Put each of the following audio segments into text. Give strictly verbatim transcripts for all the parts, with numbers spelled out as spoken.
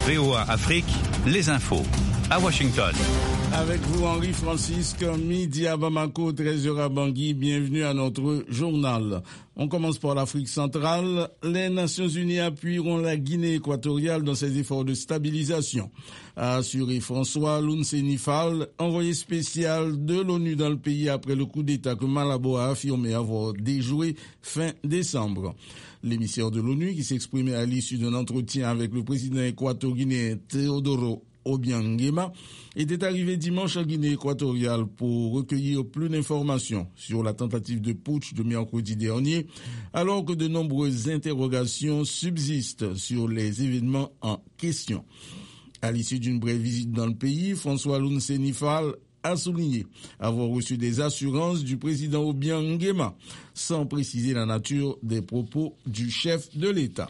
V O A Afrique, les infos. À Washington. Avec vous, Henri-Francisque, midi à Bamako, treize heures à Bangui. Bienvenue à notre journal. On commence par l'Afrique centrale. Les Nations Unies appuieront la Guinée équatoriale dans ses efforts de stabilisation, a assuré François Lounseni Fall, envoyé spécial de l'ONU dans le pays après le coup d'État que Malabo a affirmé avoir déjoué fin décembre. L'émissaire de l'ONU, qui s'exprimait à l'issue d'un entretien avec le président équato-guinéen Teodoro Obiang Nguema, était arrivé dimanche en Guinée équatoriale pour recueillir plus d'informations sur la tentative de putsch de mercredi dernier, alors que de nombreuses interrogations subsistent sur les événements en question. À l'issue d'une brève visite dans le pays, François Lounseni Fall a souligné avoir reçu des assurances du président Obiang Nguema, sans préciser la nature des propos du chef de l'État.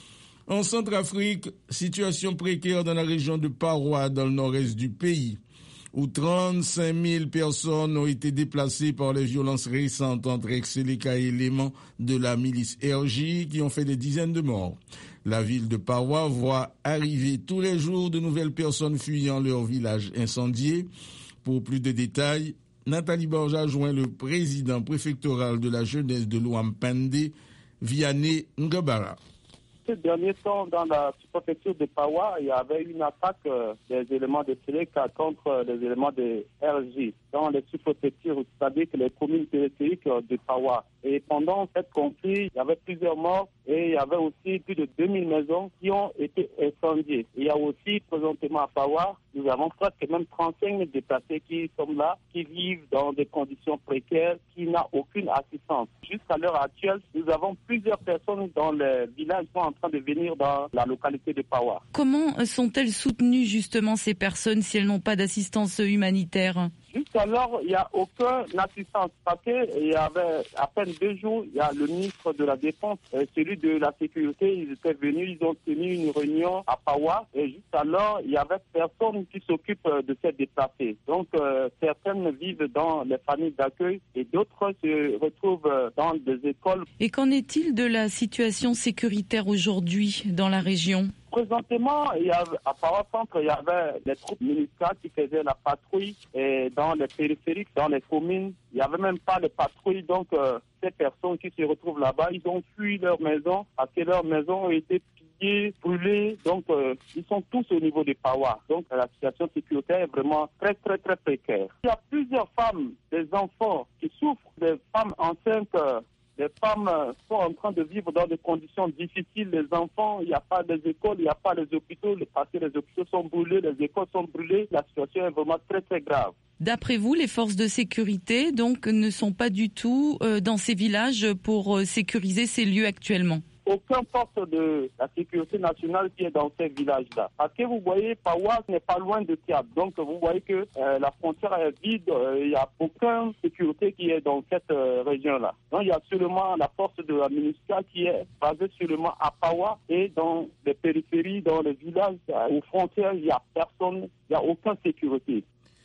En Centrafrique, situation précaire dans la région de Paroa, dans le nord-est du pays, où trente-cinq mille personnes ont été déplacées par les violences récentes entre ex-Seleka et éléments de la milice R J qui ont fait des dizaines de morts. La ville de Paroa voit arriver tous les jours de nouvelles personnes fuyant leur village incendié. Pour plus de détails, Nathalie Borja joint le président préfectoral de la jeunesse de l'Ouampende, Vianney Ngabara. Ces derniers temps, dans la sous-préfecture de Paroa, il y avait une attaque euh, des éléments de Seleka contre euh, les éléments de R J dans les sous-préfectures, c'est-à-dire que les communes périphériques euh, de Paroa. Et pendant cette conflit, il y avait plusieurs morts et il y avait aussi plus de deux mille maisons qui ont été incendiées. Il y a aussi, présentement à Paroa, nous avons presque même trente-cinq mille déplacés qui sont là, qui vivent dans des conditions précaires, qui n'ont aucune assistance. Jusqu'à l'heure actuelle, nous avons plusieurs personnes dans les villages qui sont en train de venir dans la localité de Paroa. Comment sont-elles soutenues justement ces personnes si elles n'ont pas d'assistance humanitaire ? Jusqu'alors, il n'y a aucune assistance parce qu'il y avait à peine deux jours, il y a le ministre de la Défense et celui de la Sécurité, ils étaient venus, ils ont tenu une réunion à Paroa et jusqu'alors, il n'y avait personne qui s'occupe de ces déplacés. Donc, euh, certaines vivent dans les familles d'accueil et d'autres se retrouvent dans des écoles. Et qu'en est-il de la situation sécuritaire aujourd'hui dans la région ? Présentement, il y avait, à Paroa Centre, il y avait les troupes militaires qui faisaient la patrouille et dans les périphériques, dans les communes. Il n'y avait même pas de patrouille. Donc, euh, ces personnes qui se retrouvent là-bas, ils ont fui leur maison parce que leurs maisons ont été pillées, brûlées. Donc, euh, ils sont tous au niveau de Paroa. Donc, la situation sécuritaire est vraiment très, très, très précaire. Il y a plusieurs femmes, des enfants qui souffrent, des femmes enceintes. Euh, Les femmes sont en train de vivre dans des conditions difficiles. Les enfants, il n'y a pas des écoles, il n'y a pas les hôpitaux. Parce que les hôpitaux sont brûlés, les écoles sont brûlées. La situation est vraiment très, très grave. D'après vous, les forces de sécurité donc ne sont pas du tout euh, dans ces villages pour euh, sécuriser ces lieux actuellement ? Aucune force de la sécurité nationale qui est dans ces villages-là. Parce que vous voyez, Paroa n'est pas loin de Tiab. Donc vous voyez que euh, la frontière est vide, il euh, n'y a aucune sécurité qui est dans cette euh, région-là. Donc il y a seulement la force de la MINUSCA qui est basée seulement à Paroa et dans les périphéries, dans les villages, aux frontières, il n'y a personne, il n'y a aucune sécurité.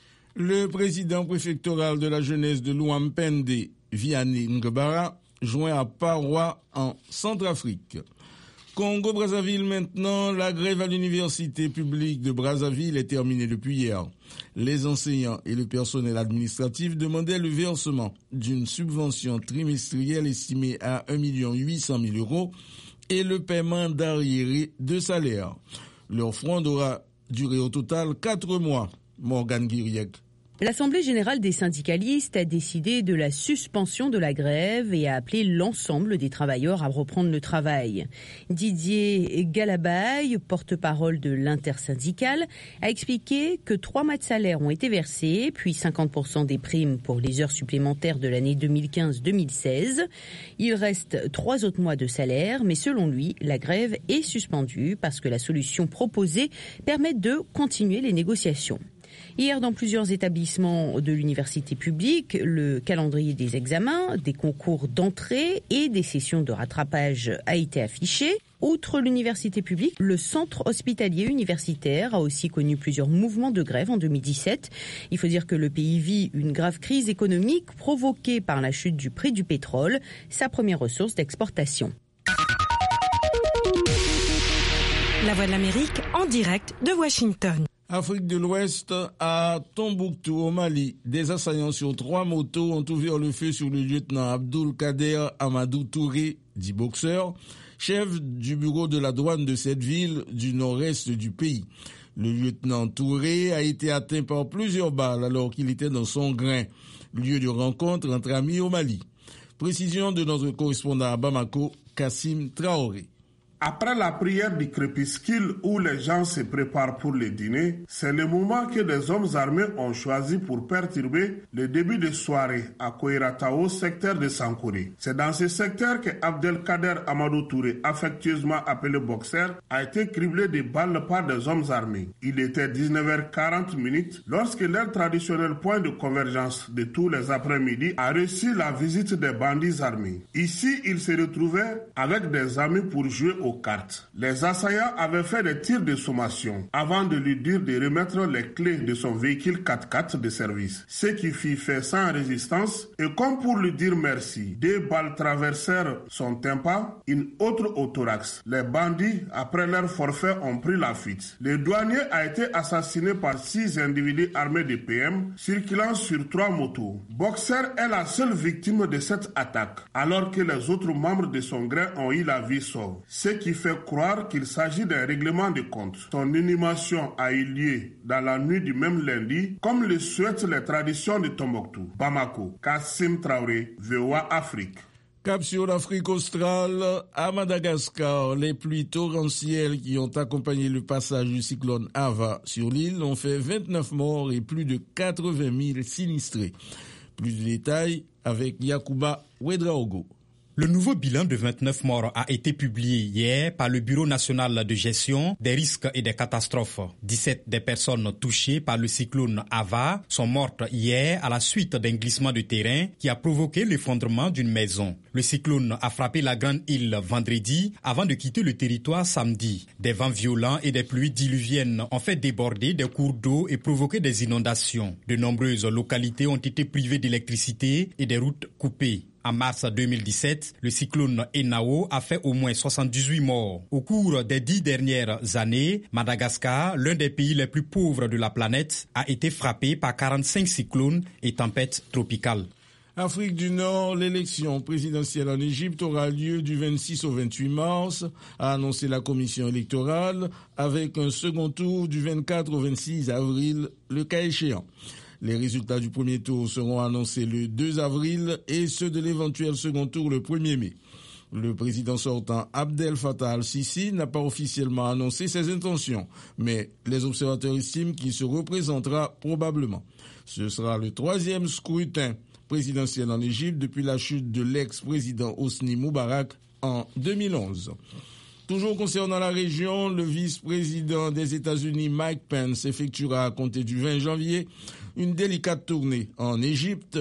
Le président préfectoral de la jeunesse de l'Ouampende, Vianney Ngabara, joint à Paroa en Centrafrique. Congo-Brazzaville maintenant, la grève à l'université publique de Brazzaville est terminée depuis hier. Les enseignants et le personnel administratif demandaient le versement d'une subvention trimestrielle estimée à un million huit cent mille euros et le paiement d'arriérés de salaire. Leur fronde aura duré au total quatre mois. Morgane Guiriec. L'Assemblée générale des syndicalistes a décidé de la suspension de la grève et a appelé l'ensemble des travailleurs à reprendre le travail. Didier Galabaye, porte-parole de l'intersyndicale, a expliqué que trois mois de salaire ont été versés, puis cinquante pour cent des primes pour les heures supplémentaires de l'année deux mille quinze deux mille seize. Il reste trois autres mois de salaire, mais selon lui, la grève est suspendue parce que la solution proposée permet de continuer les négociations. Hier, dans plusieurs établissements de l'université publique, le calendrier des examens, des concours d'entrée et des sessions de rattrapage a été affiché. Outre l'université publique, le centre hospitalier universitaire a aussi connu plusieurs mouvements de grève en deux mille dix-sept. Il faut dire que le pays vit une grave crise économique provoquée par la chute du prix du pétrole, sa première ressource d'exportation. La Voix de l'Amérique en direct de Washington. Afrique de l'Ouest, à Tombouctou, au Mali, des assaillants sur trois motos ont ouvert le feu sur le lieutenant Abdul Kader Amadou Touré, dit boxeur, chef du bureau de la douane de cette ville du nord-est du pays. Le lieutenant Touré a été atteint par plusieurs balles alors qu'il était dans son grain, lieu de rencontre entre amis au Mali. Précision de notre correspondant à Bamako, Kassim Traoré. Après la prière du crépuscule où les gens se préparent pour le dîner, c'est le moment que des hommes armés ont choisi pour perturber le début de soirée à Koiratao, secteur de Sankouré. C'est dans ce secteur que Abdelkader Amadou Touré, affectueusement appelé boxeur, a été criblé de balles par des hommes armés. Il était dix-neuf heures quarante lorsque leur traditionnel point de convergence de tous les après-midi a reçu la visite des bandits armés. Ici, ils se retrouvaient avec des amis pour jouer au cartes. Les assaillants avaient fait des tirs de sommation avant de lui dire de remettre les clés de son véhicule quatre-quatre de service. Ce qui fit fait sans résistance et comme pour lui dire merci, deux balles traversèrent son tympan, une autre au thorax. Les bandits, après leur forfait, ont pris la fuite. Le douanier a été assassiné par six individus armés de P M circulant sur trois motos. Boxer est la seule victime de cette attaque, alors que les autres membres de son grain ont eu la vie sauve. Ce qui fait croire qu'il s'agit d'un règlement de compte. Son inhumation a eu lieu dans la nuit du même lundi, comme le souhaitent les traditions de Tombouctou. Bamako, Kassim Traoré, V O A Afrique. Cap sur l'Afrique australe, à Madagascar, les pluies torrentielles qui ont accompagné le passage du cyclone Ava sur l'île ont fait vingt-neuf morts et plus de quatre-vingt mille sinistrés. Plus de détails avec Yacouba Ouedraogo. Le nouveau bilan de vingt-neuf morts a été publié hier par le Bureau national de gestion des risques et des catastrophes. dix-sept des personnes touchées par le cyclone Ava sont mortes hier à la suite d'un glissement de terrain qui a provoqué l'effondrement d'une maison. Le cyclone a frappé la grande île vendredi avant de quitter le territoire samedi. Des vents violents et des pluies diluviennes ont fait déborder des cours d'eau et provoqué des inondations. De nombreuses localités ont été privées d'électricité et des routes coupées. En mars deux mille dix-sept, le cyclone Enao a fait au moins soixante-dix-huit morts. Au cours des dix dernières années, Madagascar, l'un des pays les plus pauvres de la planète, a été frappé par quarante-cinq cyclones et tempêtes tropicales. Afrique du Nord, l'élection présidentielle en Égypte aura lieu du vingt-six au vingt-huit mars, a annoncé la commission électorale, avec un second tour du vingt-quatre au vingt-six avril, le cas échéant. Les résultats du premier tour seront annoncés le deux avril et ceux de l'éventuel second tour le premier mai. Le président sortant Abdel Fattah al-Sisi n'a pas officiellement annoncé ses intentions, mais les observateurs estiment qu'il se représentera probablement. Ce sera le troisième scrutin présidentiel en Égypte depuis la chute de l'ex-président Hosni Moubarak en deux mille onze. Toujours concernant la région, le vice-président des États-Unis Mike Pence effectuera à compter du vingt janvier une délicate tournée en Égypte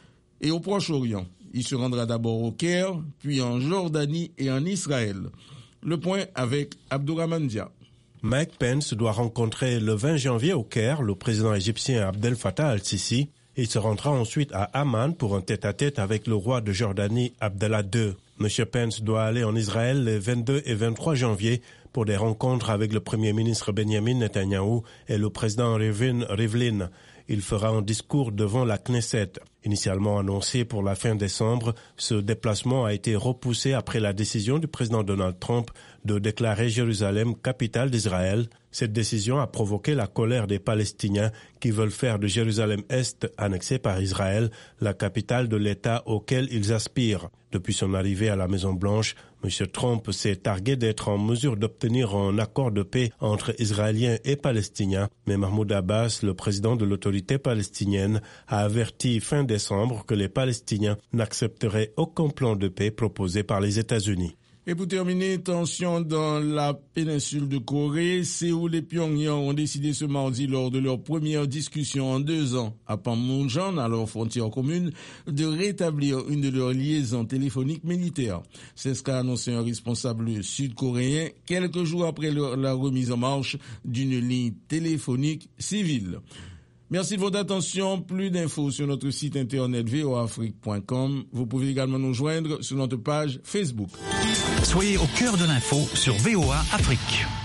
et au Proche-Orient. Il se rendra d'abord au Caire, puis en Jordanie et en Israël. Le point avec Abdourahmane Dia. Mike Pence doit rencontrer le vingt janvier au Caire le président égyptien Abdel Fattah al-Sisi. Il se rendra ensuite à Amman pour un tête-à-tête avec le roi de Jordanie Abdallah deux. M. Pence doit aller en Israël les vingt-deux et vingt-trois janvier pour des rencontres avec le premier ministre Benjamin Netanyahou et le président Reuven Rivlin. Il fera un discours devant la Knesset. Initialement annoncé pour la fin décembre, ce déplacement a été repoussé après la décision du président Donald Trump de déclarer Jérusalem capitale d'Israël. Cette décision a provoqué la colère des Palestiniens qui veulent faire de Jérusalem-Est, annexée par Israël, la capitale de l'État auquel ils aspirent. Depuis son arrivée à la Maison-Blanche, M. Trump s'est targué d'être en mesure d'obtenir un accord de paix entre Israéliens et Palestiniens. Mais Mahmoud Abbas, le président de l'autorité palestinienne, a averti fin décembre que les Palestiniens n'accepteraient aucun plan de paix proposé par les États-Unis. Et pour terminer, tension dans la péninsule de Corée. Séoul et Pyongyang ont décidé ce mardi, lors de leur première discussion en deux ans à Panmunjom, à leur frontière commune, de rétablir une de leurs liaisons téléphoniques militaires. C'est ce qu'a annoncé un responsable sud-coréen quelques jours après la remise en marche d'une ligne téléphonique civile. Merci de votre attention. Plus d'infos sur notre site internet v o a afrique point com. Vous pouvez également nous joindre sur notre page Facebook. Soyez au cœur de l'info sur V O A Afrique.